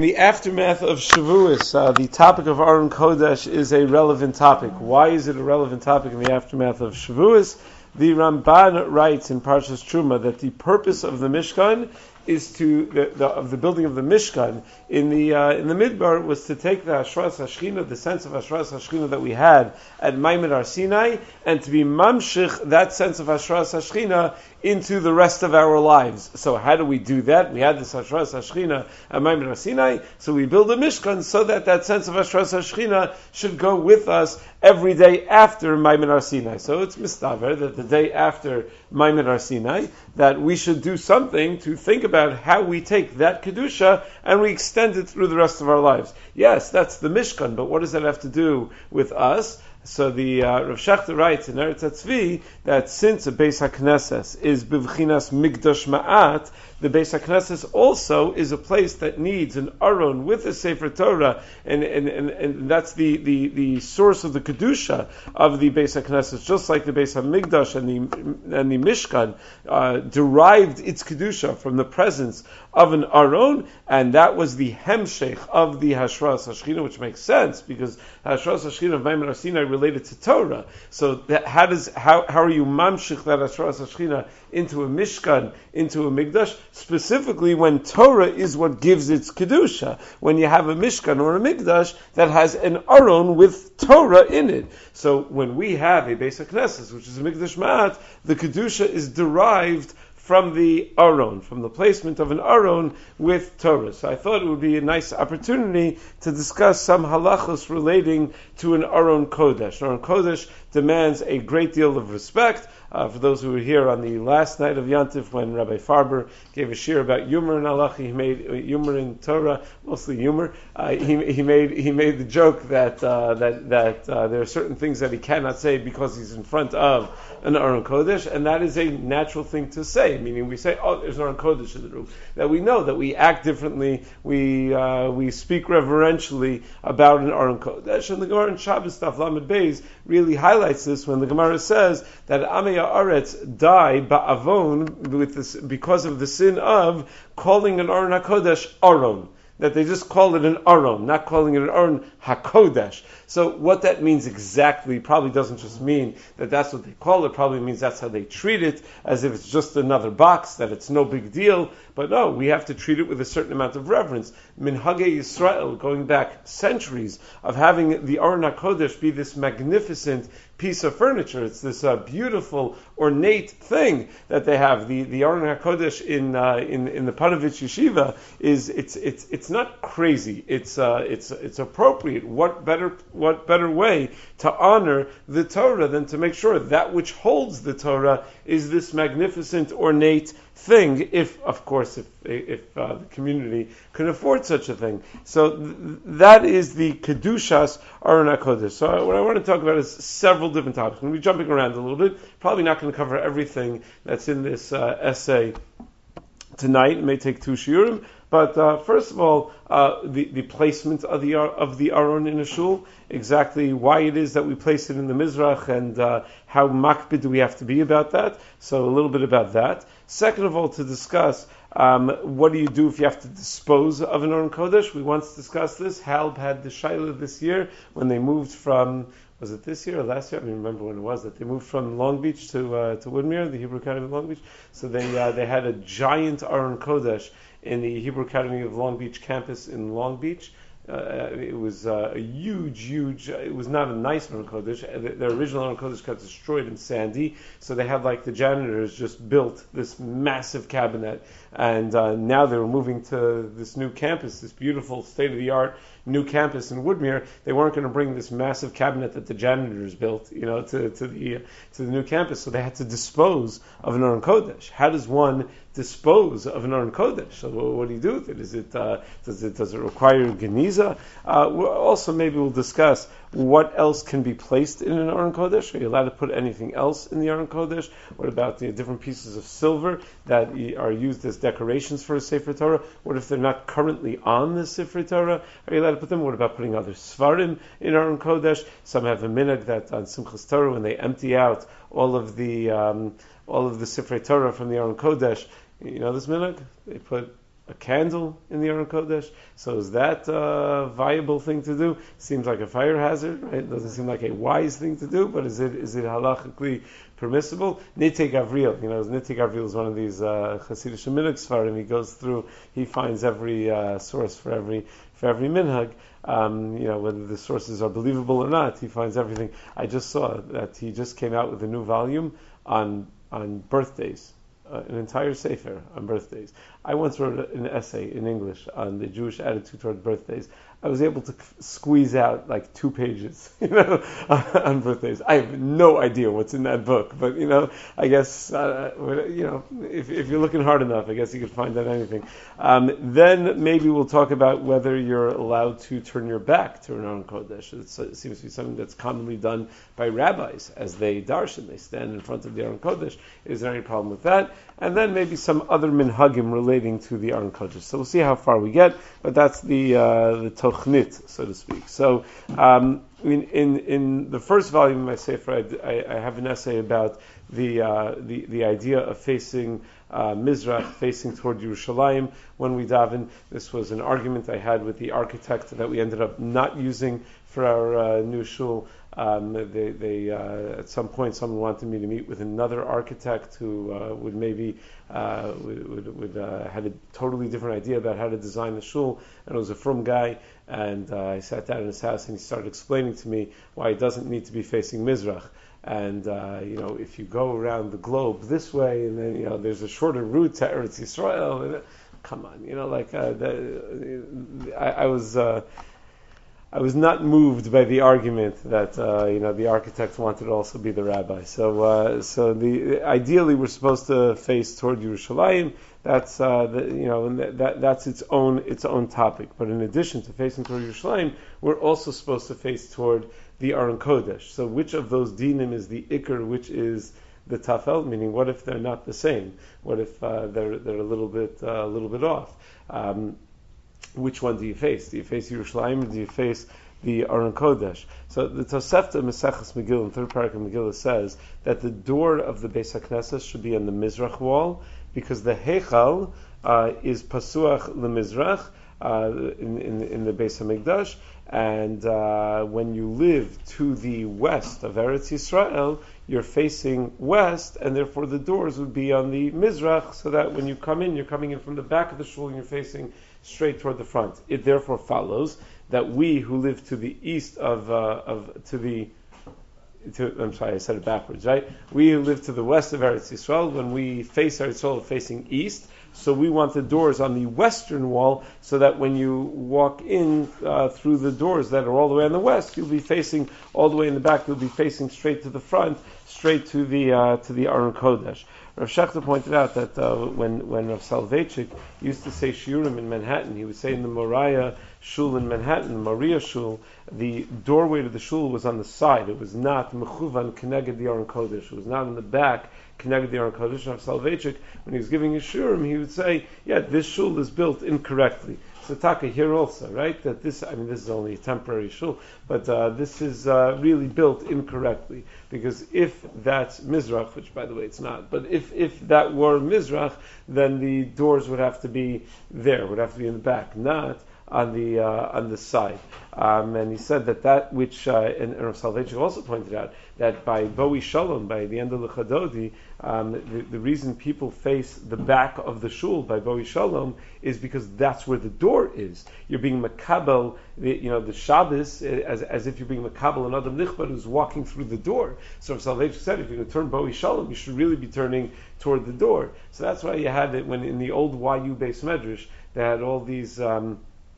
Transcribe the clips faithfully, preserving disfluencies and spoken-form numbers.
In the aftermath of Shavuos, uh, the topic of Aron Kodesh is a relevant topic. Why is it a relevant topic in the aftermath of Shavuos? The Ramban writes in Parshas Truma that the purpose of the Mishkan is to the, the of the building of the Mishkan in the uh, in the Midbar was to take the Hashras Hashchina, the sense of Hashras Hashchina that we had at Maimon Har Sinai, and to be mamshich that sense of Hashras Hashchina into the rest of our lives. So how do we do that? We had this Hashras Hashchina at Maimon Har Sinai, so we build a Mishkan so that that sense of Hashras Hashchina should go with us every day after Maimon Har Sinai. So it's mistaver that the day after Maimon Har Sinai, that we should do something to think about how we take that Kedusha and we extend it through the rest of our lives. Yes, that's the Mishkan, but what does that have to do with us? So the uh, Rav Shechter writes in Eretz HaTzvi that since a Beis HaKnesses is bivchinas Migdash Ma'at, the Beis HaKnesses also is a place that needs an Aron with a Sefer Torah, and and, and, and that's the, the, the source of the Kedusha of the Beis HaKnesses, just like the Beis HaMikdash and the, and the Mishkan uh, derived its Kedusha from the presence of an Aron, and that was the Hemshech of the Hashras Hashchina, which makes sense, because Hashras Hashchina of Maimon Har Sinai related to Torah. So that, how does how how are you mamshich that Hashras Hashchina into a Mishkan, into a Mikdash, specifically when Torah is what gives its Kedusha, when you have a Mishkan or a Mikdash that has an Aron with Torah in it. So when we have a Beis HaKnesses, which is a Mikdash Ma'at, the Kedusha is derived from the Aron, from the placement of an Aron with Torah. So I thought it would be a nice opportunity to discuss some halachos relating to an Aron Kodesh. An Aron Kodesh demands a great deal of respect. Uh, for those who were here on the last night of Yantif, when Rabbi Farber gave a shir about humor in halacha, he made uh, humor in Torah, mostly humor. Uh, he, he made he made the joke that uh, that that uh, there are certain things that he cannot say because he's in front of an Aron Kodesh, and that is a natural thing to say. Meaning, we say, "Oh, there's an Aron Kodesh in the room." That we know that we act differently, we uh, we speak reverentially about an Aron Kodesh, and the Gemara in Shabbos Daf Lamed Beis really highlights this when the Gemara says that Amei Haaretz die ba'avon with this because of the sin of calling an Aron HaKodesh Aron. That they just call it an Aron, not calling it an Aron HaKodesh. So what that means exactly probably doesn't just mean that that's what they call it, probably means that's how they treat it, as if it's just another box, that it's no big deal. But no, we have to treat it with a certain amount of reverence. Minhagei Yisrael, going back centuries, of having the Aron HaKodesh be this magnificent piece of furniture. It's this uh, beautiful, ornate thing that they have. The the Aron HaKodesh in uh, in in the Panovich Yeshiva is it's it's it's not crazy. It's uh, it's it's appropriate. What better what better way to honor the Torah than to make sure that which holds the Torah is this magnificent, ornate thing, if, of course, if if uh, the community can afford such a thing. So th- that is the Kedushas Aron HaKodesh. So what I want to talk about is several different topics. I'm going to be jumping around a little bit. Probably not going to cover everything that's in this uh, essay tonight. It may take two shiurim. But uh, first of all, uh, the, the placement of the of the Aron in a shul, exactly why it is that we place it in the Mizrach, and uh, how makpid do we have to be about that. So a little bit about that. Second of all, to discuss um, what do you do if you have to dispose of an Aron Kodesh. We once discussed this. Halb had the Shaila this year when they moved from, was it this year or last year? I don't even remember when it was, that they moved from Long Beach to uh, to Woodmere, the Hebrew Academy of Long Beach. So they uh, they had a giant Aron Kodesh in the Hebrew Academy of Long Beach campus in Long Beach. Uh, it was uh, a huge, huge, uh, it was not a nice Aron Kodesh. Uh, the, the original Aron Kodesh got destroyed in Sandy, so they had, like, the janitors just built this massive cabinet, and uh, now they were moving to this new campus, this beautiful state-of-the-art new campus in Woodmere. They weren't going to bring this massive cabinet that the janitors built, you know, to, to the uh, to the new campus, so they had to dispose of an Aron Kodesh. How does one dispose of an Aron Kodesh? So what do you do with it? Is it uh, does it does it require geniza? Uh, also, maybe we'll discuss what else can be placed in an Aron Kodesh. Are you allowed to put anything else in the Aron Kodesh? What about the different pieces of silver that are used as decorations for a Sefer Torah? What if they're not currently on the Sefer Torah? Are you allowed to put them? What about putting other Svarim in Aron Kodesh? Some have a minhag that on Simchas Torah, when they empty out all of the um, all of the Sefer Torah from the Aron Kodesh, you know this minhag? They put a candle in the Aron Kodesh. So is that a viable thing to do? Seems like a fire hazard, right? It doesn't seem like a wise thing to do, but is it is it halachically permissible? Nitei Gavriel, you know, Nitei Gavriel is one of these uh, Hasidic Shemitic Svarim. He goes through, he finds every uh, source for every for every minhag. Um, you know, whether the sources are believable or not, he finds everything. I just saw that he just came out with a new volume on on birthdays. Uh, an entire sefer on birthdays. I once wrote an essay in English on the Jewish attitude toward birthdays. I was able to squeeze out like two pages, you know, on birthdays. I have no idea what's in that book, but you know, I guess uh, you know, if, if you're looking hard enough, I guess you could find out anything. Um, then maybe we'll talk about whether you're allowed to turn your back to an Aron Kodesh. It's, it seems to be something that's commonly done by rabbis as they darshan. They stand in front of the Aron Kodesh. Is there any problem with that? And then maybe some other minhagim relating to the Aron Kodesh. So we'll see how far we get, but that's the uh, the tochnit, so to speak. So um, in, in in the first volume of my sefer, I, I have an essay about the uh, the the idea of facing uh, Mizrach, facing toward Yerushalayim when we daven. This was an argument I had with the architect that we ended up not using for our uh, new shul. Um, they, they uh, at some point, someone wanted me to meet with another architect who uh, would maybe uh, would, would, would uh, had a totally different idea about how to design the shul, and it was a frum guy. And uh, I sat down in his house, and he started explaining to me why it doesn't need to be facing Mizrach. And uh, you know, if you go around the globe this way, and then you know, there's a shorter route to Eretz Yisrael. And, uh, come on, you know, like uh, the, I, I was. Uh, I was not moved by the argument that uh, you know the architect wanted to also be the rabbi. So, uh, so the ideally we're supposed to face toward Yerushalayim. That's uh, the, you know and that that's its own its own topic. But in addition to facing toward Yerushalayim, we're also supposed to face toward the Aron Kodesh. So, which of those dinim is the ikr? Which is the tafel? Meaning, what if they're not the same? What if uh, they're they're a little bit uh, a little bit off? Um, Which one do you face? Do you face Yerushalayim or do you face the Aron Kodesh? So the Tosefta Maseches Megillah, in third parak of Megillah, says that the door of the Beis HaKnesses should be on the Mizrach wall because the Heichal uh, is Pasuach LeMizrach uh, in, in, in the Beis HaMikdash, and uh, when you live to the west of Eretz Yisrael, you're facing west, and therefore the doors would be on the Mizrach, so that when you come in, you're coming in from the back of the shul and you're facing straight toward the front. It therefore follows that we who live to the east of uh, of to the to, I'm sorry, I said it backwards, right? We who live to the west of Eretz Yisrael, when we face Eretz Yisrael facing east, so we want the doors on the western wall, so that when you walk in uh, through the doors that are all the way on the west, you'll be facing all the way in the back. You'll be facing straight to the front, straight to the uh, to the Aron Kodesh. Rav Shechter pointed out that uh, when when Rav Soloveitchik used to say shiurim in Manhattan, he would say in the Moriah Shul in Manhattan, the Maria Shul, the doorway to the shul was on the side. It was not mechuvan keneged the Aron Kodesh. It was not in the back keneged the Aron Kodesh. Rav Soloveitchik, when he was giving his shiurim, he would say, "Yeah, this shul is built incorrectly." So Taka here also, right? That this, I mean, this is only a temporary shul, but uh, this is uh, really built incorrectly. Because if that's Mizrach, which by the way it's not, but if, if that were Mizrach, then the doors would have to be there, would have to be in the back, not on the uh, on the side. Um, and he said that that which, uh, and, and Rav Soloveitchik also pointed out, that by Boi Shalom, by the end of the Chadodi, um, the, the reason people face the back of the shul by Boi Shalom is because that's where the door is. You're being makabel, the, you know, the Shabbos, as, as if you're being makabel an Adam Nichbad who's walking through the door. So Rav Soloveitchik said, if you're going to turn Boi Shalom, you should really be turning toward the door. So that's why you had it when in the old Y U Beis Medrash, they had all these um,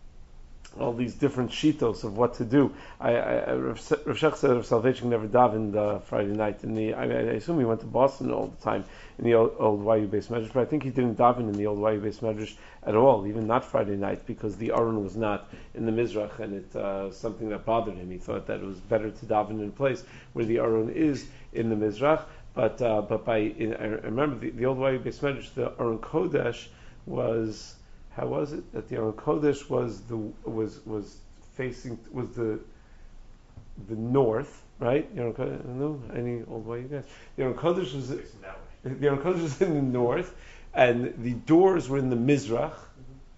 all these different shitos of what to do. I, I, Rav Shech said Rav Soloveitchik never davened uh, Friday night. In the, I, I assume he went to Boston all the time in the old, old Y U Beis Medrash, but I think he didn't daven in the old Y U Beis Medrash at all, even not Friday night, because the Aron was not in the Mizrach, and it uh, something that bothered him. He thought that it was better to daven in a place where the Aron is in the Mizrach. But uh, but by in, I remember the, the old Y U Beis Medrash, the Aron Kodesh was. How was it that the Aron Kodesh was the was was facing was the the north, right? The Aron Kodesh, no, any old way you guys. The Aron Kodesh was the Aron Kodesh was in the north, and the doors were in the Mizrach,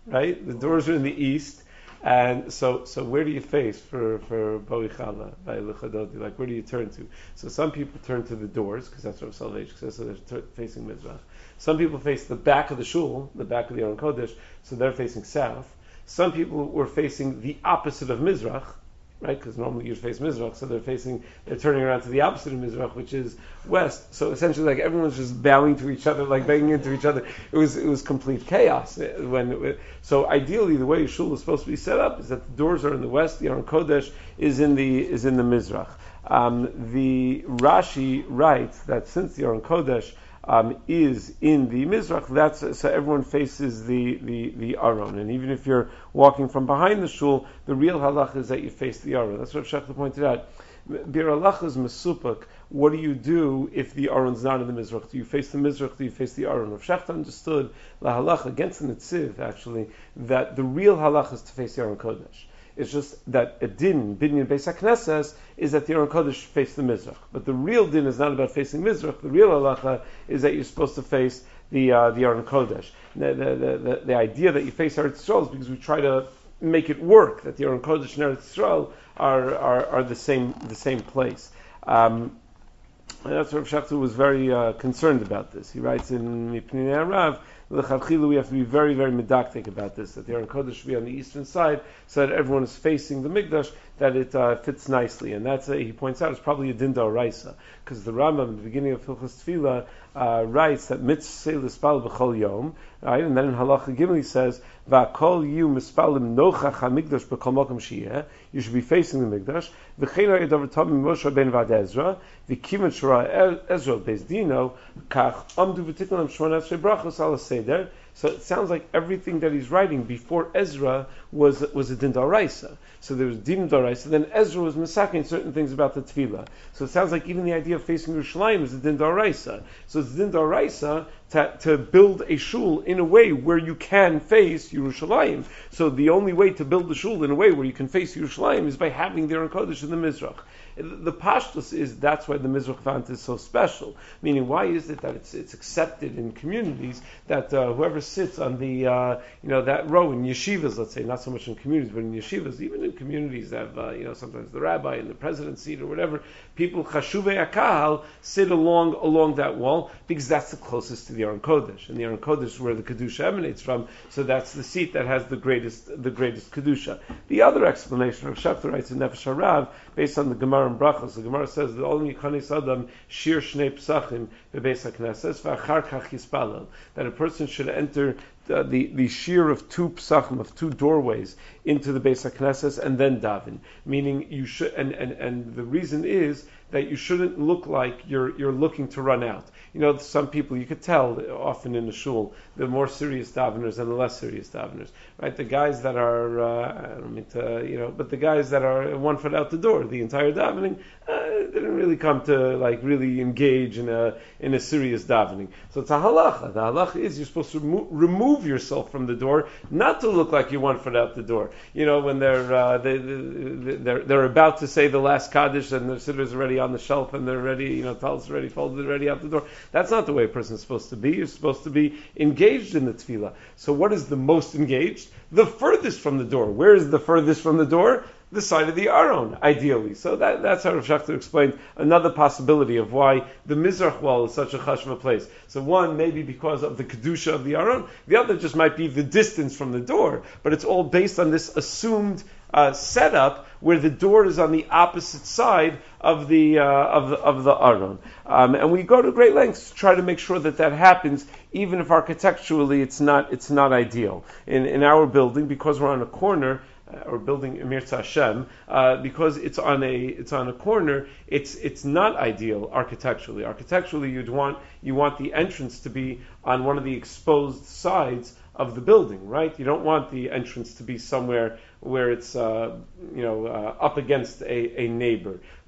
right? The doors are in the east. And so, so where do you face for for Boichala by Lechadodi? Like, where do you turn to? So some people turn to the doors because that's where salvation says. So they're t- facing Mizrach. Some people face the back of the shul, the back of the Aron Kodesh, so they're facing south. Some people were facing the opposite of Mizrach, right? Because normally you face Mizrach, so they're facing, they're turning around to the opposite of Mizrach, which is west. So essentially, like everyone's just bowing to each other, like banging into each other. It was it was complete chaos. When so ideally, the way shul is supposed to be set up is that the doors are in the west, the Aron Kodesh is in the is in the Mizrach. Um, the Rashi writes that since the Aron Kodesh Um, is in the Mizrach, that's so everyone faces the, the, the Aron. And even if you're walking from behind the shul, the real halach is that you face the Aron. That's what Shechta pointed out. Bir halach is mesupak. What do you do if the Aron's not in the Mizrach? Do you face the Mizrach? Do you face the Aron? Rav Shechta understood la halach against the Netziv, actually, that the real halach is to face the Aron Kodesh. It's just that a din, binyan beis haknesses, is that the Aron Kodesh face the Mizrach. But the real din is not about facing Mizrach. The real halacha is that you're supposed to face the uh, the Aron Kodesh. The, the, the, the idea that you face Eretz Yisrael is because we try to make it work, that the Aron Kodesh and Eretz Yisrael are, are, are the same the same place. Um, and that's where Rav Shechta was very uh, concerned about this. He writes in Mipnei Arav, L'chadchila, we have to be very, very medactic about this, that the Aron Kodesh should be on the eastern side, so that everyone is facing the Mikdash, that it uh, fits nicely. And that's, a, he points out, it's probably a din d'oraisa, because the Rambam, at the beginning of Hilchos Tefillah, uh, writes that mitzvah l'spal b'chol yom, right? And then in Halacha Gimel he says, v'akol yu mispalim nochach hamikdash b'kol mokum shiyeh, you should be facing the Mikdash, v'chein ha'yedavar tamim Moshe ben Vad Ezra, v'kimet shora Ezra beis dino, kach amdu v'tiknam shmona esrei brachos ala seder. So it sounds like everything that he's writing before Ezra was was a din d'oraisa. So there was din d'oraisa. Then Ezra was masaking certain things about the tefillah. So it sounds like even the idea of facing Yerushalayim is a din d'oraisa. So it's din d'oraisa to, to build a shul in a way where you can face Yerushalayim. So the only way to build the shul in a way where you can face Yerushalayim is by having the Aron Kodesh in the Mizrach. The pashtus is that's why the Mizrach font is so special. Meaning, why is it that it's it's accepted in communities that uh, whoever sits on the uh, you know that row in yeshivas, let's say, not so much in communities, but in yeshivas, even in communities that have uh, you know sometimes the rabbi in the president's seat or whatever, people chashuvei akahal sit along along that wall because that's the closest to the Aron Kodesh, and the Aron Kodesh is where the kedusha emanates from. So that's the seat that has the greatest the greatest kedusha. The other explanation, Rav Shechta writes in Nefesh Harav, based on the Gemara and Brachos, the Gemara says that only Chanis Adam shir shnei psachim bebeis haknesses v'achar kach yispalel, that a person should enter uh, the the shear of two psachim, of two doorways into the Beis HaKnesses and then daven. Meaning you should, and, and, and the reason is that you shouldn't look like you're you're looking to run out. You know, some people, you could tell often in the shul, the more serious daveners and the less serious daveners, right? The guys that are, uh, I don't mean to, you know, but the guys that are one foot out the door the entire davening, uh, didn't really come to like really engage in a in a serious davening. So it's a halacha. The halacha is you're supposed to remo- remove yourself from the door, not to look like you're one foot out the door. You know, when they're uh, they, they, they're they're about to say the last kaddish and the siddur is already on the shelf and they're ready, you know, tallis already folded, ready out the door. That's not the way a person's supposed to be. You're supposed to be engaged in the tefillah. So what is the most engaged? The furthest from the door. Where is the furthest from the door? The side of the Aron, ideally. So that, that's how Rav Shechta explained another possibility of why the Mizrach wall is such a chashva place. So one, maybe because of the Kedusha of the Aron. The other just might be the distance from the door. But it's all based on this assumed uh, setup where the door is on the opposite side of the uh, of the of the Aron. Um, and we go to great lengths to try to make sure that that happens, even if architecturally it's not it's not ideal. In in our building, because we're on a corner, uh, or building Emir Hashem, uh, because it's on a it's on a corner, it's it's not ideal architecturally. Architecturally, you'd want you want the entrance to be on one of the exposed sides of the building, right? You don't want the entrance to be somewhere where it's uh, you know uh, up against a, a neighbor.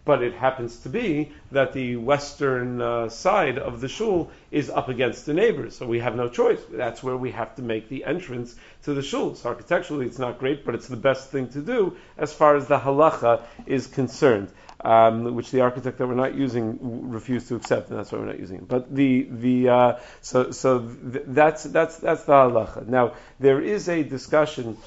but it happens to be that the western uh, side of the shul is up against the neighbors, so we have no choice. That's where we have to make the entrance to the shul. So architecturally it's not great, but it's the best thing to do as far as the halacha is concerned, um, which the architect that we're not using refused to accept, and that's why we're not using it. But the the uh, so so th- that's that's that's the halacha. Now there is a discussion.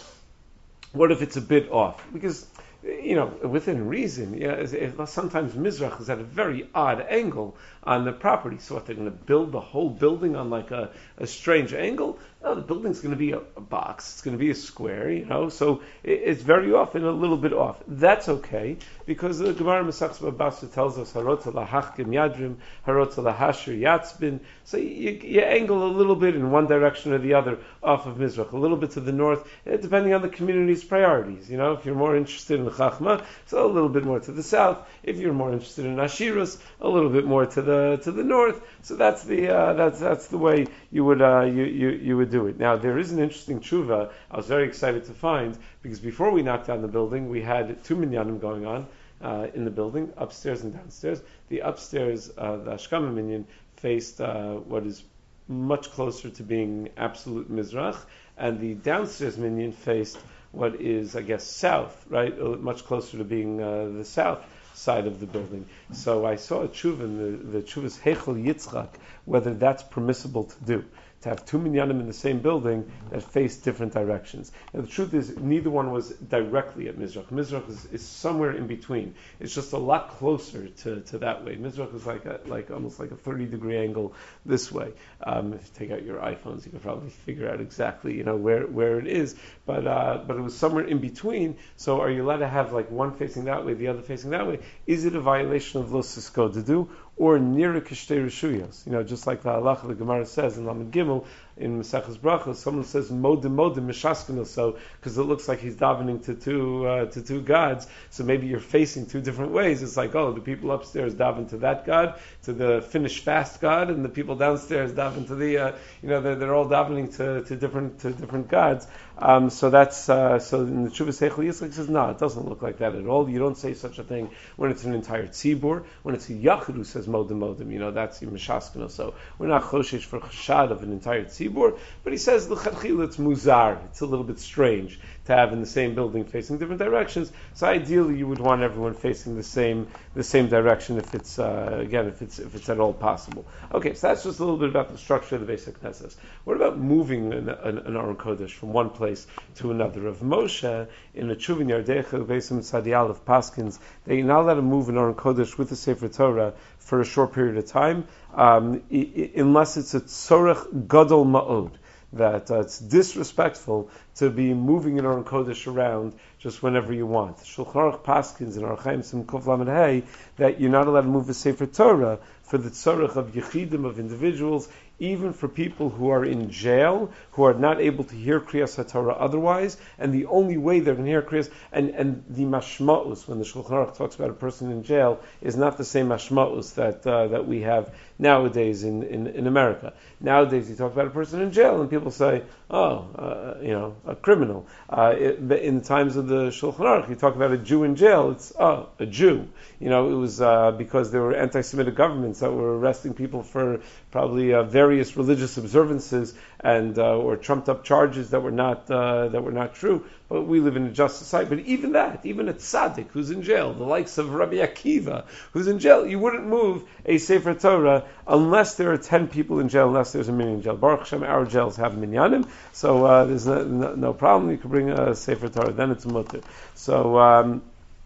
What if it's a bit off? Because, you know, within reason, you know, sometimes Mizrach is at a very odd angle on the property. So what, they're going to build the whole building on like a, a strange angle? No, the building's going to be a, a box. It's going to be a square, you know. So it, it's very often a little bit off. That's okay, because the Gemara Masachs Babasa tells us, Harotza lahachkim yadrim, Harotza lahashir yatzbin. So you, you angle a little bit in one direction or the other off of Mizrach, a little bit to the north, depending on the community's priorities. You know, if you're more interested in Chachma, so a little bit more to the south. If you're more interested in Ashiras, a little bit more to the to the north. So that's the uh, that's that's the way you would uh, you, you you would do it. Now there is an interesting tshuva I was very excited to find, because before we knocked down the building, we had two minyanim going on uh, in the building, upstairs and downstairs. The upstairs, uh, the Ashkama minyan, faced uh, what is much closer to being absolute Mizrach, and the downstairs minyan faced what is, I guess, south, right? Much closer to being uh, the south side of the building. So I saw a tshuva in the, the tshuva's Heichel Yitzchak, whether that's permissible to do, to have two minyanim in the same building that face different directions. Now the truth is, neither one was directly at Mizrach. Mizrach is, is somewhere in between. It's just a lot closer to, to that way. Mizrach is like a, like almost like a thirty degree angle this way. Um, if you take out your iPhones, you can probably figure out exactly, you know, where, where it is. But uh, but it was somewhere in between. So are you allowed to have like one facing that way, the other facing that way? Is it a violation of Lo Sisko to do? Or near Kishtei Rishuyos, you know, just like the halacha the Gemara says in Lamed Gimel in Maseches Brachos, someone says modim modim mishaskin, so because it looks like he's davening to two uh, to two gods. So maybe you're facing two different ways. It's like, oh, the people upstairs daven to that god, to the Finnish fast god, and the people downstairs daven to the, uh, you know, they're, they're all davening to, to different to different gods. Um, so that's uh, so in the Tshuvas Heichel Yitzchak says, no, it doesn't look like that at all. You don't say such a thing when it's an entire tzibur. When it's a yachid who says modim modim, you know, that's your mishaskin. So we're not choshesh for chashad of an entire tzibur, but he says l'chadchila it's muzar. It's a little bit strange to have in the same building facing different directions. So ideally, you would want everyone facing the same the same direction if it's uh, again if it's if it's at all possible. Okay, so that's just a little bit about the structure of the basic Knesset. What about moving an, an, an Aron Kodesh from one place to another? Of Moshe in the Chuvin Yardecha Beisim Sadial of Paskins, they now let him move an Aron Kodesh with the Sefer Torah for a short period of time, um, I- I- unless it's a tzorech gadol ma'od, that uh, it's disrespectful to be moving an Aron Kodesh around just whenever you want. Shulchan Aruch Paskins and Archaim Sim Kuf Lamed Hey that you're not allowed to move a Sefer Torah for the tzorech of yechidim, of individuals, even for people who are in jail, who are not able to hear Kriyas HaTorah otherwise, and the only way they're going to hear Kriyas, and, and the mashma'us, when the Shulchan Aruch talks about a person in jail, is not the same mashma'us that uh, that we have nowadays in, in, in America. Nowadays you talk about a person in jail, and people say, oh, uh, you know, a criminal. Uh, it, in times of the Shulchan Aruch, you talk about a Jew in jail, it's, oh, a Jew. You know, it was uh, because there were anti-Semitic governments that were arresting people for probably uh, various religious observances and uh, or trumped up charges that were not uh, that were not true. But we live in a just society. But even that, even a tzaddik who's in jail, the likes of Rabbi Akiva, who's in jail, you wouldn't move a Sefer Torah unless there are ten people in jail, unless there's a minyan in jail. Baruch Hashem, our jails have minyanim, so uh, there's no, no, no problem. You can bring a Sefer Torah, then it's mutter. So um,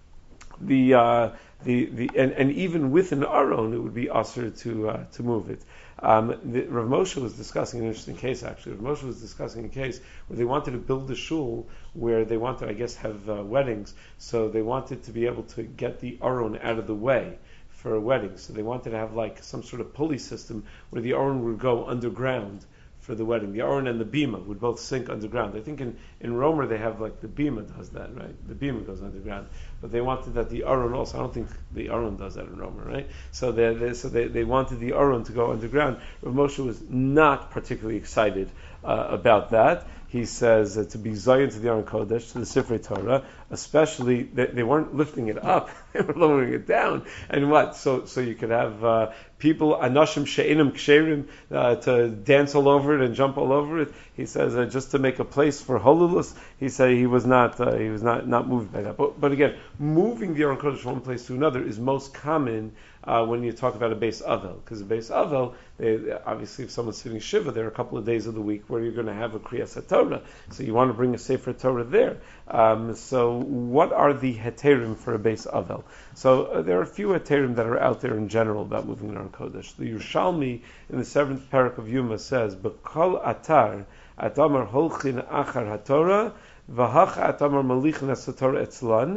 the uh, the the and, and even with an aron, it would be usher to uh, to move it. Um, the, Rav Moshe was discussing an interesting case, actually. Rav Moshe was discussing a case where they wanted to build a shul where they wanted, I guess, have uh, weddings. So they wanted to be able to get the aron out of the way for a wedding. So they wanted to have like some sort of pulley system where the aron would go underground for the wedding. The aron and the bima would both sink underground. I think in, in Romer they have like the bima does that, right? The bima goes underground. But they wanted that the aron also, I don't think the aron does that in Romer, right? So they, they so they, they wanted the aron to go underground. Rav Moshe was not particularly excited uh, about that. He says uh, to be Zion to the Aron Kodesh, to the Sifrei Torah, especially they, they weren't lifting it up, they were lowering it down. And what? So so you could have uh, people, Anashim She'enim Ksherim, uh, to dance all over it and jump all over it. He says uh, just to make a place for Holulus, he said he was not uh, he was not, not moved by that. But, but again, moving the Aron Kodesh from one place to another is most common Uh, when you talk about a base avel, because a base avel, they, obviously, if someone's sitting shiva, there are a couple of days of the week where you're going to have a kriyas Torah, so you want to bring a sefer Torah there. Um, so, what are the heterim for a base avel? So, uh, there are a few heterim that are out there in general about moving in Aron Kodesh. The Yerushalmi in the seventh parak of Yuma says, "B'kol atar atamar holchin achar haTorah, v'hach atamar malichin haTorah etzlan."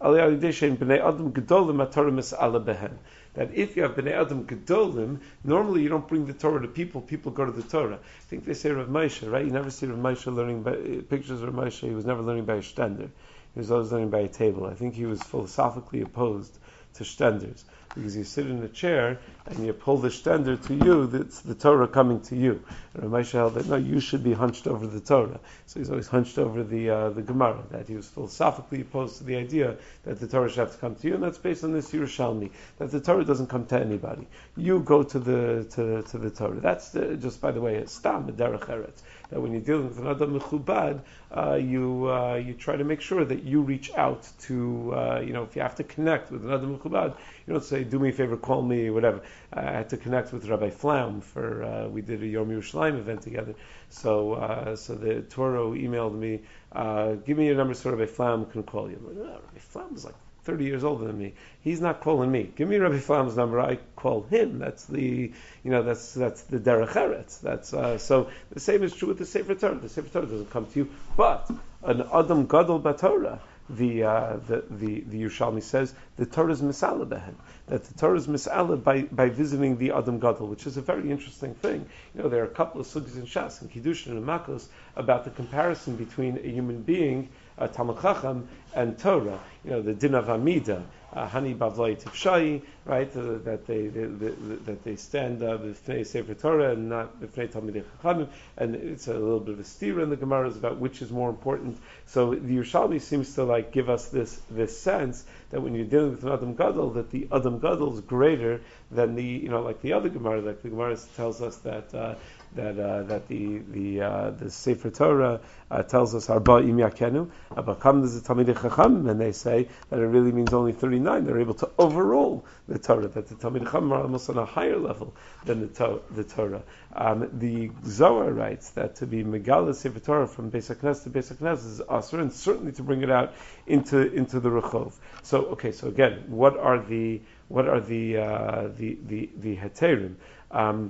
That if you have Bnei Adam Gedolim, normally you don't bring the Torah to people, people go to the Torah. I think they say Rav Moshe, right? You never see Rav Moshe learning by, pictures of Rav Moshe, he was never learning by a shtender. He was always learning by a table. I think he was philosophically opposed to shtenders, because you sit in a chair and you pull the shtender to you, it's the Torah coming to you. And Rav Moshe held that, no, you should be hunched over the Torah. So he's always hunched over the uh, the Gemara, that he was philosophically opposed to the idea that the Torah should have to come to you, and that's based on this Yerushalmi, that the Torah doesn't come to anybody. You go to the to, to the Torah. That's the, just, by the way, a stam, a derech eretz, that when you're dealing with an adam mechubad, uh, you uh, you try to make sure that you reach out to, uh, you know, if you have to connect with an adam mechubad, you don't say, do me a favor, call me, whatever. I had to connect with Rabbi Flaum for, uh, we did a Yom Yerushalayim event together. So uh, so the Torah emailed me, uh, give me your number so Rabbi Flaum can call you. I'm like, oh, Rabbi Flaum is like thirty years older than me. He's not calling me. Give me Rabbi Flaum's number. I call him. That's the, you know, that's that's the derech eretz. That's uh, so the same is true with the Sefer Torah. The Sefer Torah doesn't come to you, but an Adam Gadol Batorah. The, uh, the the the Yerushalmi says the Torah is misala behen, that the Torah is misala by, by visiting the Adam Gadol, which is a very interesting thing. You know, there are a couple of sugis in Shas and Kiddushin and Makos about the comparison between a human being, a Talmid Chacham, and Torah. You know, the din of Amida, Hani Bavlai Tifshai, right? Uh, that they, they, they that they stand uh, b'fnei Sefer Torah and not b'fnei Talmidei Chachamim, and it's a little bit of a steer in the Gemaras about which is more important. So the Yerushalmi seems to like give us this this sense that when you're dealing with an Adam Gadol, that the Adam Gadol is greater than the, you know, like the other Gemara. Like the Gemara tells us that uh, that uh, that the the uh, the Sefer Torah uh, tells us Arba Im Yakenu, but come to the Talmidei Chachamim, and they say that it really means only thirty-nine. They're able to overrule the Torah, that the Talmidei Chachamim are almost on a higher level than the, to- the Torah. Um, the Zohar writes that to be Megala Sefer Torah from Beis HaKnesset to Beis HaKnesset is asur, and certainly to bring it out into into the Rechov. So okay, so again, what are the what are the uh, the the the heterim? Um,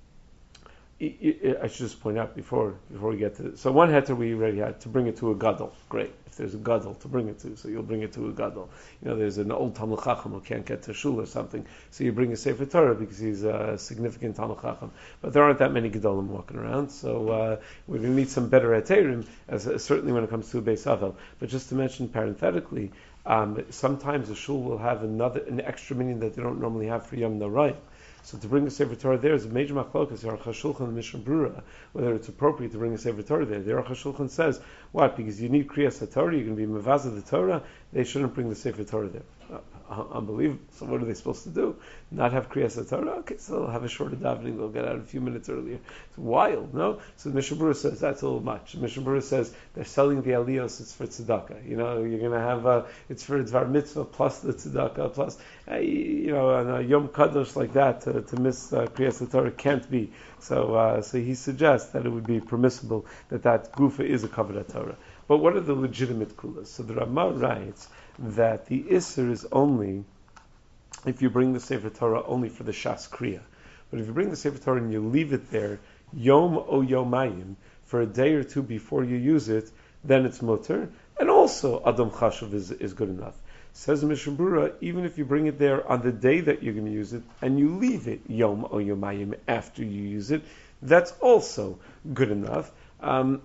I should just point out before before we get to this. So one heter we already had, to bring it to a gadol. Great. If there's a gadol to bring it to, so you'll bring it to a gadol. You know, there's an old Talmid Chacham who can't get to shul or something, so you bring a Sefer Torah because he's a significant Talmid Chacham. But there aren't that many gadolim walking around, so uh, we're going to need some better heterim, as uh, certainly when it comes to a Beis Avel. But just to mention parenthetically, um, sometimes a shul will have another an extra meaning that they don't normally have for Yom Narayim. So to bring a Sefer Torah there is a major machlokas, the Aruch HaShulchan and Mishnah Brura, whether it's appropriate to bring a Sefer Torah there. The Aruch HaShulchan says, what? Because you need Kriyas HaTorah, you're going to be Mevazah the Torah, they shouldn't bring the Sefer Torah there. Uh, unbelievable. So what are they supposed to do? Not have Kriyas HaTorah? Okay, so they'll have a shorter davening, they'll get out a few minutes earlier. It's wild, no? So the Mishnah Brura says that's a little much. The Mishnah Brura says they're selling the aliyos, it's for tzedakah. You know, you're going to have, uh, it's for Dvar Mitzvah plus the tzedakah plus, uh, you know, on a Yom Kadosh like that, to, to miss uh, Kriyas HaTorah can't be. So uh, so he suggests that it would be permissible that that gufa is a kavod Torah. But what are the legitimate kulas? So the Ramah writes that the Isser is only if you bring the Sefer Torah only for the Shas Kriya. But if you bring the Sefer Torah and you leave it there Yom o Yomayim for a day or two before you use it, then it's mutter. And also Adam Chashuv is, is good enough. Says Mishnah Brura, even if you bring it there on the day that you're going to use it and you leave it Yom o Yomayim after you use it, that's also good enough. Um,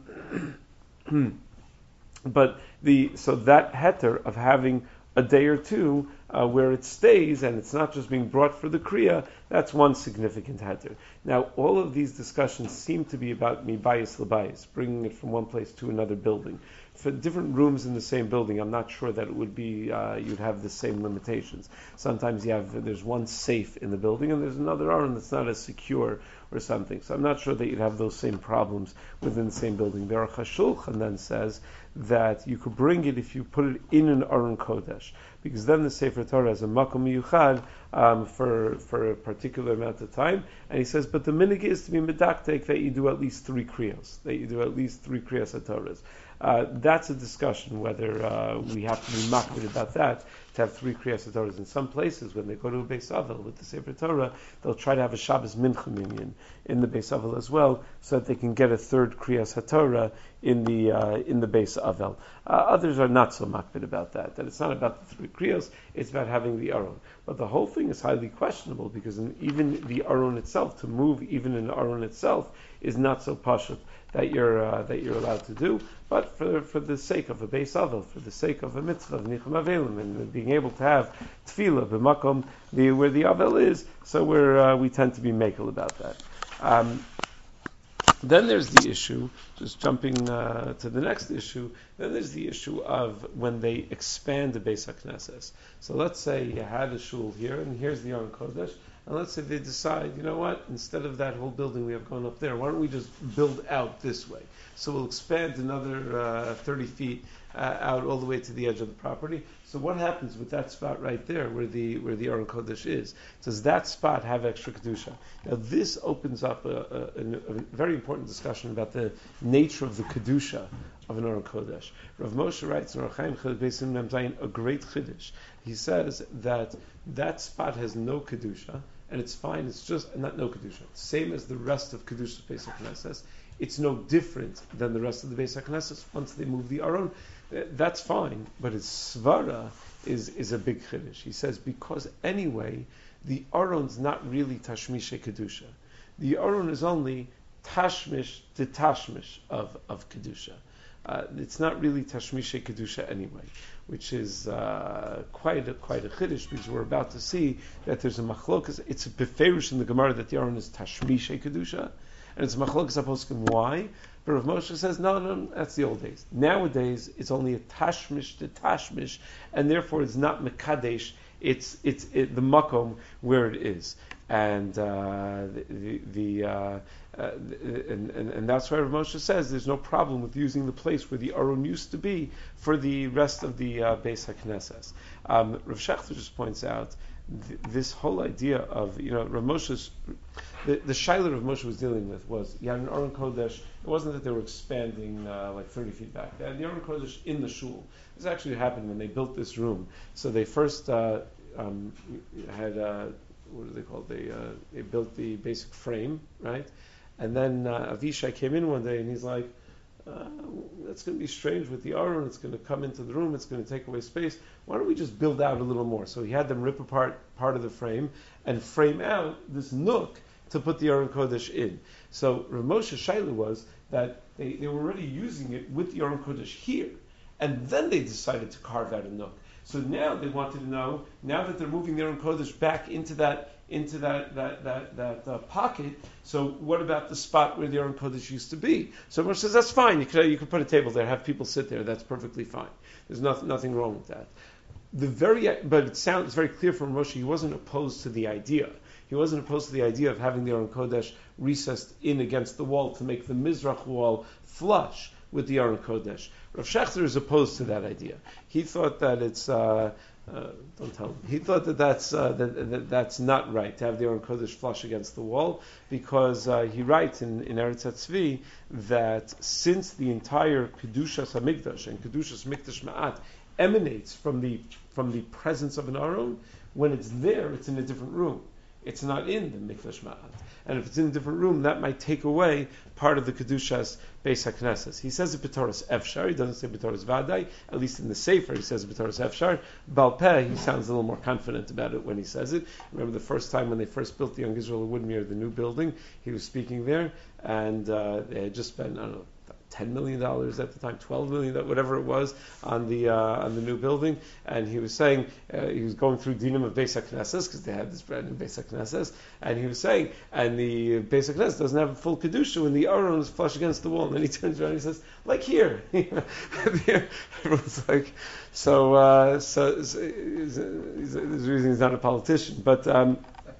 But the so that heter of having a day or two uh, where it stays and it's not just being brought for the kriya, that's one significant heter. Now, all of these discussions seem to be about mibayis l'bayis, bringing it from one place to another building. For different rooms in the same building, I'm not sure that it would be, uh, you'd have the same limitations. Sometimes you have, there's one safe in the building and there's another aron that's not as secure or something. So I'm not sure that you'd have those same problems within the same building. The Aruch HaShulchan then says that you could bring it if you put it in an Aron Kodesh, because then the Sefer Torah has a makom miyuchad um, for for a particular amount of time. And he says, but the minig is to be medaktek that you do at least three kriyos, that you do at least three kriyas haTorahs. Uh, that's a discussion whether uh, we have to be makbid about that, to have three Kriyas HaTorahs. In some places, when they go to a Beis Avel with the Sefer Torah, they'll try to have a Shabbos Mincha Minyan in the Beis Avel as well, so that they can get a third Kriyas HaTorah in the uh, in the Beis Avel. Uh, others are not so makbid about that, that it's not about the three Kriyos, it's about having the Aron. But the whole thing is highly questionable, because in, even the Aron itself, to move even an Aron itself, is not so pashut that you're uh, that you're allowed to do. But for for the sake of a Beis Avel, for the sake of a mitzvah of Nichum Avelim, and being able to have tefillah b'makom the where the Avel is, so we're uh, we tend to be makel about that. Um, Then there's the issue, just jumping uh, to the next issue, then there's the issue of when they expand the Beis HaKnesses. So let's say you had a shul here, and here's the Aron Kodesh, and let's say they decide, you know what, instead of that whole building we have going up there, why don't we just build out this way? So we'll expand another uh, thirty feet uh, out all the way to the edge of the property. So what happens with that spot right there where the where the Aron Kodesh is? Does that spot have extra Kedusha? Now this opens up a, a, a very important discussion about the nature of the Kedusha of an Aron Kodesh. Rav Moshe writes in Orach Chaim Chilek Beis Mem Zayin a great Chiddush. He says that that spot has no Kedusha, and it's fine, it's just, not no Kedusha, same as the rest of Kedusha's Beis HaKnesses. It's no different than the rest of the Beis HaKnesses once they move the Aron. That's fine, but his svara is, is a big chiddush. He says, because anyway, the Aron's not really Tashmishe Kedusha. The Aron is only Tashmish to Tashmish of, of Kedusha. Uh, it's not really Tashmishe Kedusha anyway, which is uh, quite a, quite a chiddush, because we're about to see that there's a machlokas. It's a beferish in the Gemara that the Aron is Tashmishe Kedusha, and it's machlokas aposkim. Why? But Rav Moshe says, no, no, that's the old days. Nowadays, it's only a tashmish to tashmish, and therefore it's not mekadesh. It's it's it, the makom where it is, and uh, the the, uh, uh, and, and and that's why Rav Moshe says there's no problem with using the place where the Aron used to be for the rest of the uh, Beis HaKnesses. Um, Rav Shechter just points out th- this whole idea of, you know, Rav Moshe's the, the shaila Rav Moshe was dealing with was you had an Aron Kodesh. It wasn't that they were expanding uh, like thirty feet back. They had the Aron Kodesh in the shul. This actually happened when they built this room. So they first uh, um, had uh, what do they call it? They uh, they built the basic frame, right? And then uh, Avishai came in one day and he's like, uh, "That's going to be strange with the Aron. It's going to come into the room. It's going to take away space. Why don't we just build out a little more?" So he had them rip apart part of the frame and frame out this nook to put the Aron Kodesh in. So Rav Moshe Shaila was that they, they were already using it with the Aron Kodesh here, and then they decided to carve out a nook. So now they wanted to know, now that they're moving the Aron Kodesh back into that into that that that, that uh, pocket, so what about the spot where the Aron Kodesh used to be? So Moshe says, that's fine, you could, you could put a table there, have people sit there, that's perfectly fine. There's nothing, nothing wrong with that. The very, but it sounds very clear from Moshe, he wasn't opposed to the idea. He wasn't opposed to the idea of having the Aron Kodesh recessed in against the wall to make the Mizrach wall flush with the Aron Kodesh. Rav Shechter is opposed to that idea. He thought that it's uh, uh, don't tell him. He thought that that's uh, that, that that's not right to have the Aron Kodesh flush against the wall, because uh, he writes in, in Eretz HaTzvi that since the entire Kedushas HaMikdash and Kedushas Mikdash Ma'at emanates from the from the presence of an Aron, when it's there, it's in a different room. It's not in the Mikdash Ma'at. And if it's in a different room, that might take away part of the Kedushas Beis HaKnesses. He says it B'toras Efshar, he doesn't say B'toras Vadai, at least in the Sefer he says B'toras Efshar. Baal Peh, he sounds a little more confident about it when he says it. Remember the first time when they first built the Young Israel of Woodmere, the new building, he was speaking there, and uh, they had just spent, I don't know, ten million dollars at the time, twelve million dollars, whatever it was, on the uh, on the new building. And he was saying, uh, he was going through Dinim of Beis HaKnesses, because they had this brand new Beis HaKnesses, and he was saying, and the Beis HaKnesses doesn't have a full Kedusha when the Aron is flush against the wall. And then he turns around and he says, like here. Everyone's like, so, uh, so, so there's a reason he's not a politician, but um,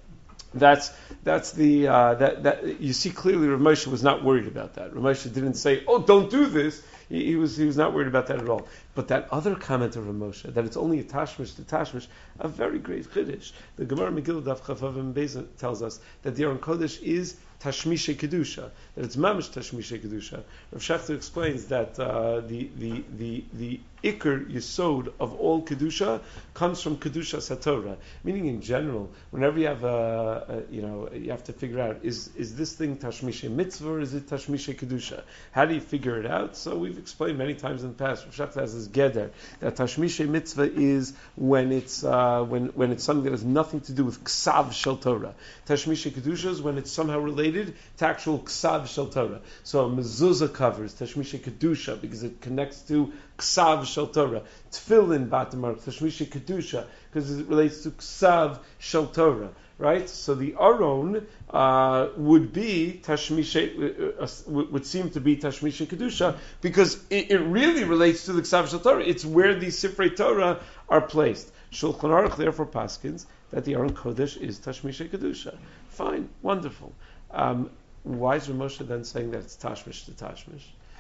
That's that's the uh, that that you see clearly. Rav Moshe was not worried about that. Rav Moshe didn't say, "Oh, don't do this." He, he was he was not worried about that at all. But that other comment of Rav Moshe, that it's only a tashmish to tashmish, a very great chiddush. The Gemara Megillah Daf Chafavim Beis tells us that the Aron Kodesh is tashmishe kedusha, that it's mamish tashmishe kedusha. Rav Shachter explains that uh, the the the the ikar yesod of all kedusha comes from kedusha satorah, meaning in general, whenever you have a, a you know you have to figure out is is this thing tashmishe mitzvah or is it tashmishe kedusha? How do you figure it out? So we've explained many times in the past. Rav Shachter has this geder that tashmishe mitzvah is when it's uh, when when it's something that has nothing to do with ksav shel Torah. Tashmishe kedusha is when it's somehow related to actual ksav shel Torah. So a mezuzah covers tashmishe kedusha because it connects to ksav shel Torah. Tefillin batamar tashmishe kedusha because it relates to ksav shel Torah. Right? So the Aron uh, would be tashmishe, uh, uh, would seem to be tashmishe kedusha because it, it really relates to the ksav shel Torah. It's where the sifrei Torah are placed. Shulchan Aruch therefore paskins that the Aron Kodesh is tashmishe kedusha. Fine, wonderful. Um, why is Rav Moshe then saying that it's tashmish to tashmish?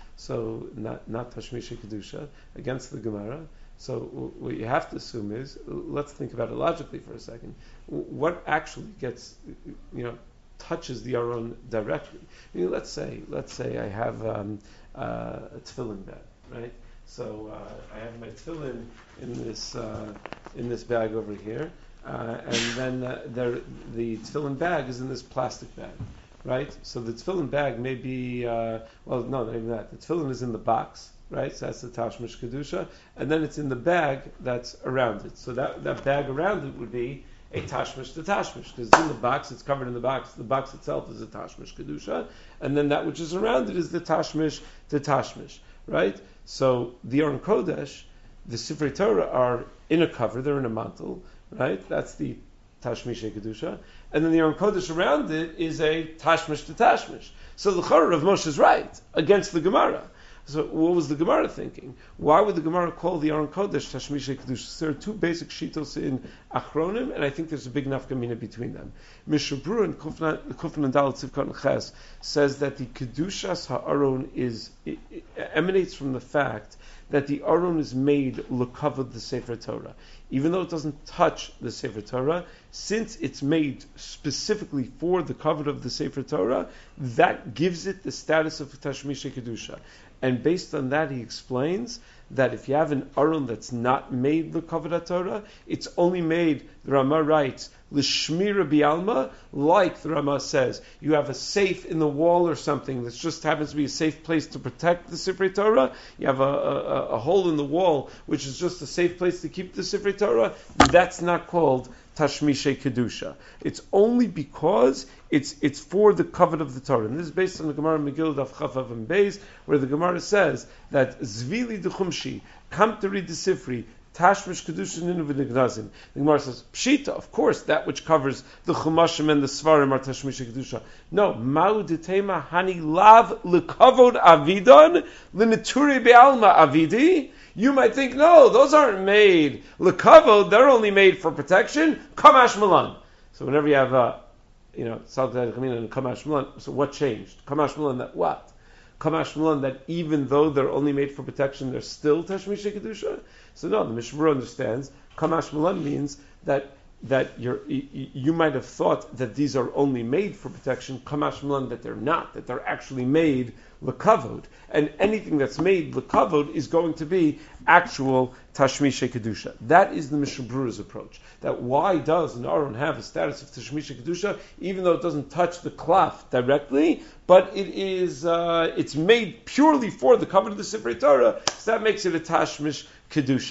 So not not tashmishe kedusha against the Gemara. So what you have to assume is, let's think about it logically for a second. What actually gets, you know, touches the Aron directly? I mean, let's say, let's say I have um, uh, a tefillin bag, right? So uh, I have my tefillin in this uh, in this bag over here, uh, and then uh, there, the tefillin bag is in this plastic bag, right? So the tefillin bag may be, uh, well, no, not even that. The tefillin is in the box. Right, so that's the tashmish kedusha, and then it's in the bag that's around it. So that, that bag around it would be a tashmish to tashmish because it's in the box, it's covered in the box. The box itself is a tashmish kedusha, and then that which is around it is the tashmish to tashmish. Right. So the Aron Kodesh, the Sifrei Torah are in a cover; they're in a mantle. Right. That's the tashmish kedusha, and then the Aron Kodesh around it is a tashmish to tashmish. So the Chorah of Moshe is right against the Gemara. So what was the Gemara thinking? Why would the Gemara call the Aron Kodesh Tashmishe Kedusha? There are two basic shitos in Achronim, and I think there's a big nafkamina between them. Mishnah Berurah in Kufnan and Dalet Tzivkot Ches says that the Kedushas HaAron is it, it emanates from the fact that the Aron is made l'kavod the Sefer Torah. Even though it doesn't touch the Sefer Torah, since it's made specifically for the kavod of the Sefer Torah, that gives it the status of Tashmishe Kedusha. And based on that, he explains that if you have an Aron that's not made l'kavod Torah, it's only made, the Rama writes, l'shmira bi'alma, like the Rama says, you have a safe in the wall or something that just happens to be a safe place to protect the Sifrei Torah. You have a, a, a hole in the wall which is just a safe place to keep the Sifrei Torah. That's not called Tashmishe Kedusha. It's only because it's it's for the kavod of the Torah. And this is based on the Gemara Megillah Daf Chavav and Beis, where the Gemara says that Zvili Dechumshi, Kamteri Desifri, Tashmish Kedusha Ninu V'Nignazim. The Gemara says, Pshita, of course, that which covers the Chumashim and the Svarim are Tashmish Kedusha. No, Mau Detema Hani Lav L'Kavod Avidon L'Neturi Be'alma Avidi. You might think, no, those aren't made l'kavod; they're only made for protection. Kamash Milan. So whenever you have, uh, you know, Saltat Chamin and Kamash Milan, so what changed? Kamash Milan that what? Kamash Milan that even though they're only made for protection, they're still Tashmishe Kedusha. So no, the Mishnah Berurah understands Kamash Milan means that that you're, you, you might have thought that these are only made for protection. Kamash Milan that they're not; that they're actually made l'kavod, and anything that's made l'kavod is going to be actual tashmishe kedusha. That is the Mishnah Berurah's approach. That why does an Aron have a status of tashmishe kedusha, even though it doesn't touch the klaf directly, but it is uh, it's made purely for the kavod of the Sifrei Torah, so that makes it a tashmish kedusha.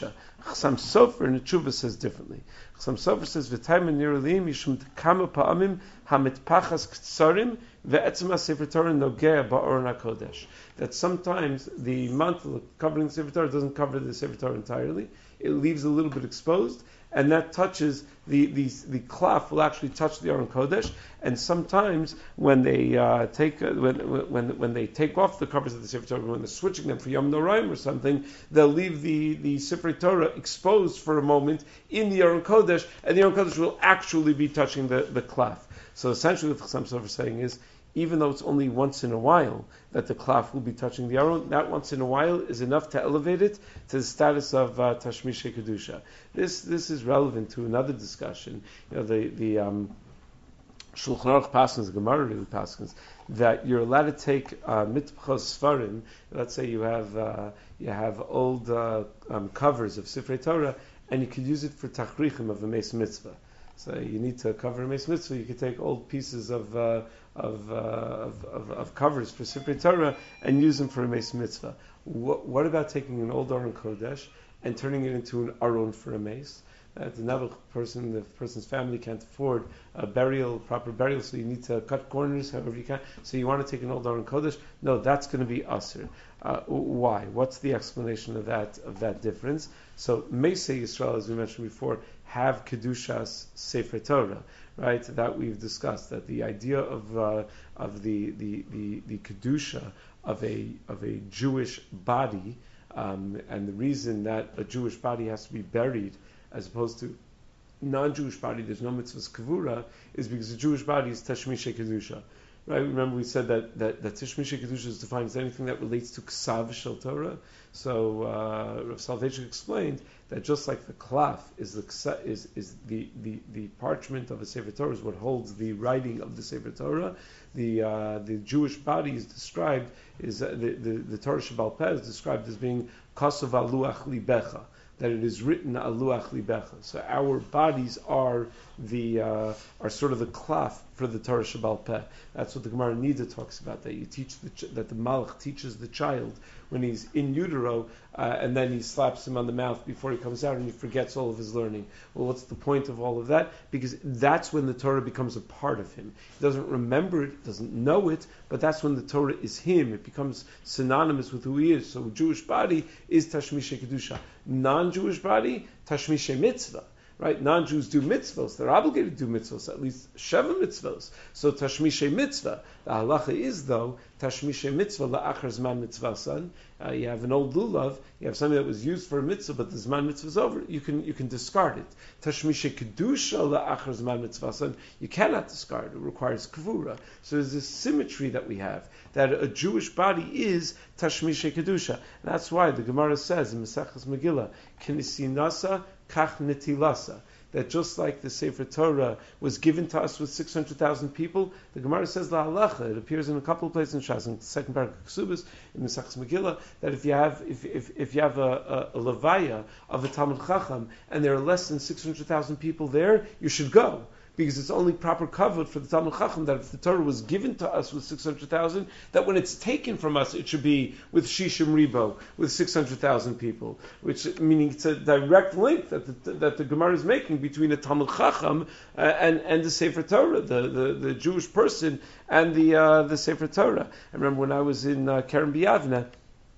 Chasam Sofer in the Tshuva says differently. Chasam Sofer says, "V'tayim niralim yishum kama pa'amim hamitpachas ktsarim ve'etzem haSefer Torah nogea ba'oron hakodesh." That sometimes the mantle covering the Sefer Torah doesn't cover the Sefer Torah entirely; it leaves a little bit exposed, and that touches the the the cloth will actually touch the Aron Kodesh. And sometimes when they uh, take uh, when when when they take off the covers of the Sefer Torah, when they're switching them for Yom Noraim or something, they'll leave the the Sefer Torah exposed for a moment in the Aron Kodesh, and the Aron Kodesh will actually be touching the the cloth. So essentially, what Chasam Sofer is saying is, even though it's only once in a while that the cloth will be touching the Aron, that once in a while is enough to elevate it to the status of uh, Tashmishe Kedusha. This this is relevant to another discussion. You know, the the um, Shulchan Aruch Paskins, the Gemara really Paskins, that you're allowed to take uh, mitpachos svarim. Let's say you have uh, you have old uh, um, covers of Sifrei Torah, and you could use it for tachrichim of a Meis Mitzvah. So you need to cover a Meis Mitzvah. You could take old pieces of uh, of, uh, of, of of covers for Sifrei Torah and use them for a Meis Mitzvah. What, what about taking an old Aron Kodesh and turning it into an Aron for a Meis? Uh, the Navel person, the person's family can't afford a burial, proper burial, so you need to cut corners however you can. So you want to take an old Aron Kodesh? No, that's going to be Asr. Uh, why? What's the explanation of that of that difference? So Meisei Yisrael, as we mentioned before, have Kedushas Sefer Torah, right? That we've discussed. That the idea of uh, of the, the the the Kedusha of a of a Jewish body, um, and the reason that a Jewish body has to be buried as opposed to non-Jewish body, there's no mitzvahs kavura, is because the Jewish body is Tashmishe Kedusha. Right? Remember we said that, that, that Tashmishe Kedusha is defined as anything that relates to Ksav Shel Torah. So uh, Rav Soloveitchik explained that just like the cloth is the is is the, the, the parchment of a Sefer Torah is what holds the writing of the Sefer Torah, the uh, the Jewish body is described is uh, the, the the Torah Shebal Peh is described as being Kasav Aluach Libecha, that it is written Aluach Libecha. So our bodies are the uh, are sort of the cloth for the Torah Shebal Peh. That's what the Gemara Nida talks about. That you teach the ch- that the Malach teaches the child when he's in utero, uh, and then he slaps him on the mouth before he comes out, and he forgets all of his learning. Well, what's the point of all of that? Because that's when the Torah becomes a part of him. He doesn't remember it, doesn't know it, but that's when the Torah is him. It becomes synonymous with who he is. So Jewish body is Tashmishe Kedusha. Non-Jewish body, Tashmishe Mitzvah. Right? Non-Jews do mitzvos. They're obligated to do mitzvos, at least Sheva mitzvos. So Tashmishe Mitzvah. The halacha is, though, Tashmishe Mitzvah la'achar zman mitzvah son. Uh, you have an old lulav, you have something that was used for a mitzvah, but the zman mitzvah is over. You can you can discard it. Tashmishe Kedusha la'achar zman mitzvah son. You cannot discard it. It requires kavura. So there's this symmetry that we have, that a Jewish body is Tashmishe Kedusha. And that's why the Gemara says in Maseches Megillah, Kinisinasa kach netilasa, that just like the Sefer Torah was given to us with six hundred thousand people, the Gemara says la halacha. It appears in a couple of places in Shas, in the second parak of Ksubas, in the Maseches Megillah, that if you have if if, if you have a, a, a levaya of a Talmud Chacham and there are less than six hundred thousand people there, you should go. Because it's only proper kavod for the Talmud Chacham that if the Torah was given to us with six hundred thousand, that when it's taken from us, it should be with Shishim Ribo, with six hundred thousand people. Which, meaning it's a direct link that the, that the Gemara is making between the Talmud Chacham uh, and, and the Sefer Torah, the, the, the Jewish person and the uh, the Sefer Torah. I remember when I was in uh, Kerem B'Yavneh,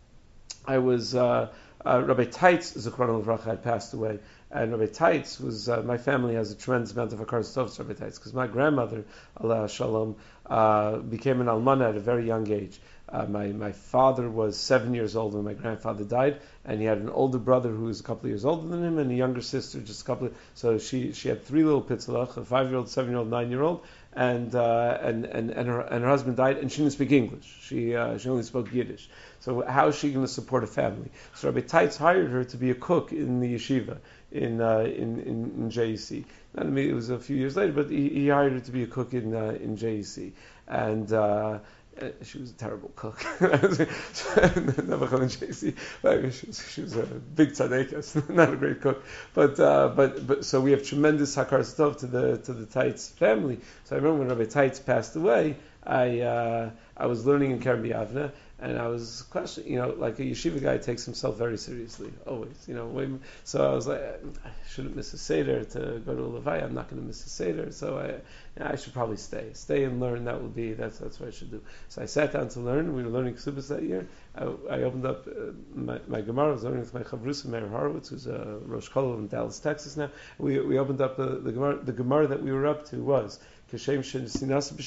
I was, uh, uh, Rabbi Taitz, Zichron Livracha, had passed away. And Rabbi Taitz was, uh, my family has a tremendous amount of Hakaras Tovos to Rabbi Taitz, because my grandmother, Allah Shalom, uh, became an almana at a very young age. Uh, my, my father was seven years old when my grandfather died, and he had an older brother who was a couple of years older than him, and a younger sister just a couple of, so she, she had three little pitzalach, a five-year-old, seven-year-old, nine-year-old, and, uh, and, and, and her, and her husband died, and she didn't speak English. She, uh, she only spoke Yiddish. So how is she going to support a family? So Rabbi Taitz hired her to be a cook in the yeshiva in uh, in, in, in J E C. Not I mean, it was a few years later, but he, he hired her to be a cook in uh, in J E C, and uh, she was a terrible cook. Never in J E C. She was, she was a big tzaddikas, not a great cook. But uh, but but so we have tremendous hakaras tov to the to the Taitz family. So I remember when Rabbi Taitz passed away, I uh, I was learning in Kerem B'Yavneh, And I was questioning, you know, like a yeshiva guy takes himself very seriously, always, you know. Way, so I was like, I shouldn't miss a seder to go to a levaya. I'm not going to miss a seder, so I, yeah, I should probably stay, stay and learn. That would be that's that's what I should do. So I sat down to learn. We were learning Ksubas that year. I, I opened up uh, my, my Gemara. I was learning with my Chavrusa Meir Horowitz, who's a Rosh Kollel in Dallas, Texas now. We we opened up the the Gemara. The Gemara that we were up to was. The first, it's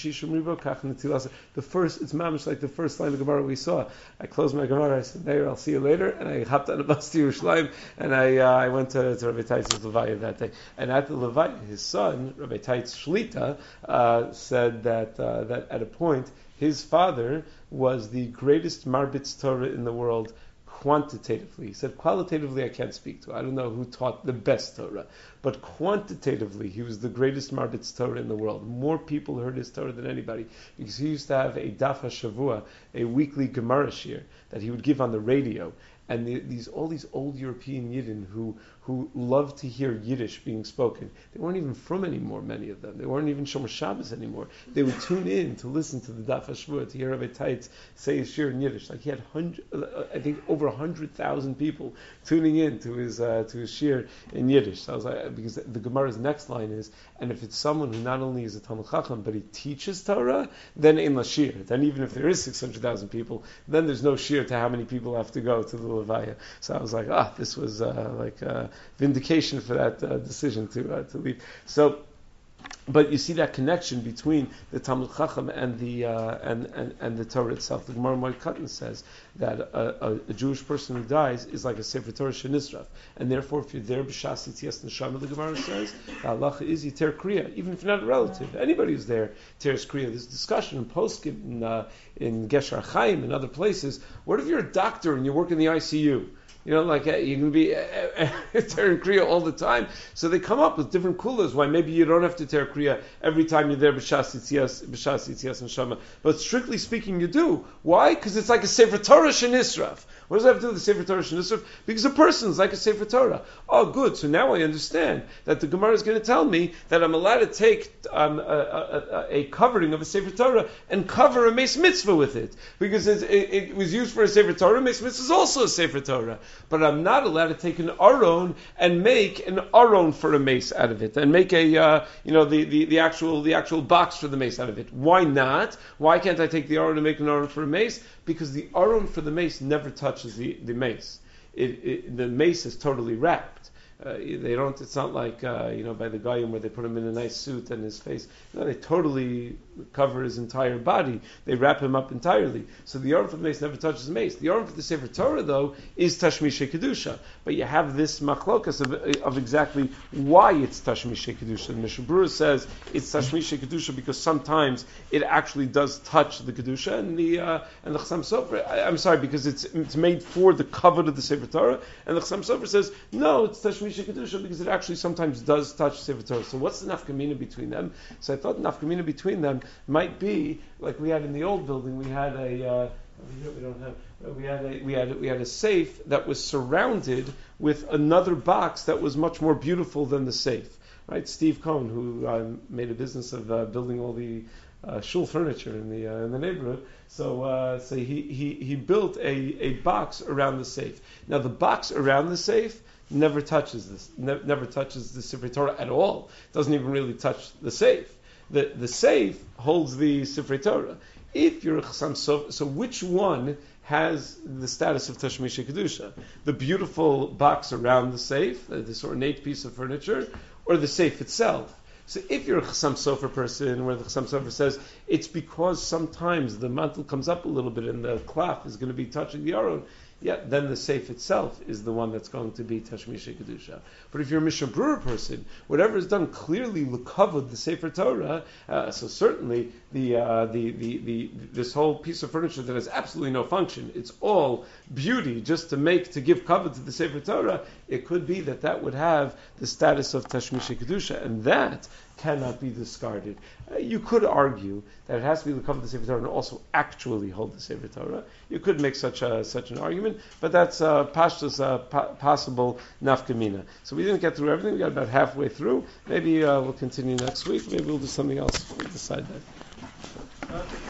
mamish like the first line of the Gemara we saw. I closed my Gemara, I said, Meir, I'll see you later, and I hopped on a bus to Yerushalayim, and I uh, I went to, to Rabbi Taitz's Levaya that day. And at the Levaya, his son, Rabbi Taitz Shlita, uh, said that uh, that at a point, his father was the greatest Marbitz Torah in the world, quantitatively. He said, qualitatively I can't speak to. I don't know who taught the best Torah. But quantitatively, he was the greatest Marbitz Torah in the world. More people heard his Torah than anybody. Because he used to have a Daf HaShavua, a weekly Gemara shir, that he would give on the radio. And the, these all these old European Yidden who who loved to hear Yiddish being spoken, they weren't even from anymore, many of them. They weren't even Shomer Shabbos anymore. They would tune in to listen to the Daf HaShavua, to hear Rabbi Taitz say his shir in Yiddish. Like he had, hundred, uh, I think, over one hundred thousand people tuning in to his uh, to his shir in Yiddish. So I was like, because the Gemara's next line is, and if it's someone who not only is a Talmud Chacham, but he teaches Torah, then in la shir. Then even if there is six hundred thousand people, then there's no shir to how many people have to go to the Levaya. So I was like, ah, this was uh, like uh, vindication for that uh, decision to uh, to leave. So, but you see that connection between the Talmud Chacham and the uh, and, and and the Torah itself. The Gemara Moed Katan says that a, a, a Jewish person who dies is like a Sefer Torah shenisraf, and therefore, if you're there b'shas yitzias neshama, the Gemara says the halacha is yiter kriya, even if you're not a relative. Anybody who's there tears kriya. There's discussion in Poskim in, uh, in Gesher Chaim and other places. What if you're a doctor and you work in the I C U? You know, like uh, you can be tearing kriya all the time. So they come up with different kulas why maybe you don't have to tear kriya every time you're there b'shas yitzias b'shas yitzias neshama. But strictly speaking, you do. Why? Because it's like a Sefer Torah shenisraf. What does that have to do with the Sefer Torah shenisraf? Because a person is like a Sefer Torah. Oh, good. So now I understand that the Gemara is going to tell me that I'm allowed to take um, a, a, a covering of a Sefer Torah and cover a Meis Mitzvah with it, because it, it, it was used for a Sefer Torah. Meis Mitzvah is also a Sefer Torah. But I'm not allowed to take an aron and make an aron for a mace out of it, and make a uh, you know the, the, the actual the actual box for the mace out of it. Why not? Why can't I take the aron and make an aron for a mace? Because the aron for the mace never touches the the mace. It, it, the mace is totally wrapped. Uh, they don't. It's not like uh, you know by the Goyim where they put him in a nice suit and his face. No, they totally cover his entire body. They wrap him up entirely. So the Aron for the mace never touches the mace. The Aron for the Sefer Torah though is Tashmisha Kedusha. But you have this machlokas of, of exactly why it's Tashmisha Kedusha. The Mishnah Berurah says it's Tashmisha Kedusha because sometimes it actually does touch the Kedusha, and the uh, and the Chassam Sofer. I, I'm sorry, because it's it's made for the cover of the Sefer Torah, and the Chassam Sofer says no, it's Tashmisha Kedusha because it actually sometimes does touch Sefer Torah. So what's the nafkamina between them? So I thought the nafkamina between them might be like we had in the old building. We had a uh, we don't have we had a we had we had a safe that was surrounded with another box that was much more beautiful than the safe. Right, Steve Cohn, who uh, made a business of uh, building all the uh, shul furniture in the uh, in the neighborhood. So, uh, so he, he he built a a box around the safe. Now the box around the safe never touches this, ne- never touches the Sefer Torah at all. It doesn't even really touch the safe. The the safe holds the Sefer Torah. If you're a Chassam Sofer, so which one has the status of Tashmisha Kedusha? The beautiful box around the safe, this ornate piece of furniture, or the safe itself? So if you're a Chassam Sofer person, where the Chassam Sofer says it's because sometimes the mantle comes up a little bit and the cloth is going to be touching the aron, yeah, then the safe itself is the one that's going to be Tashmisha Kedusha. But if you're a Mishnah Berurah person, whatever is done clearly l'kavod the Sefer Torah, uh, so certainly the, uh, the, the, the this whole piece of furniture that has absolutely no function, it's all beauty just to make, to give kavod to the Sefer Torah, it could be that that would have the status of Tashmisha Kedusha, and that cannot be discarded. Uh, you could argue that it has to be the cover the Sefer Torah and also actually hold the Sefer Torah. You could make such a such an argument, but that's uh, Pashta's uh, po- possible nafkamina. So we didn't get through everything. We got about halfway through. Maybe uh, we'll continue next week. Maybe we'll do something else. We'll decide that.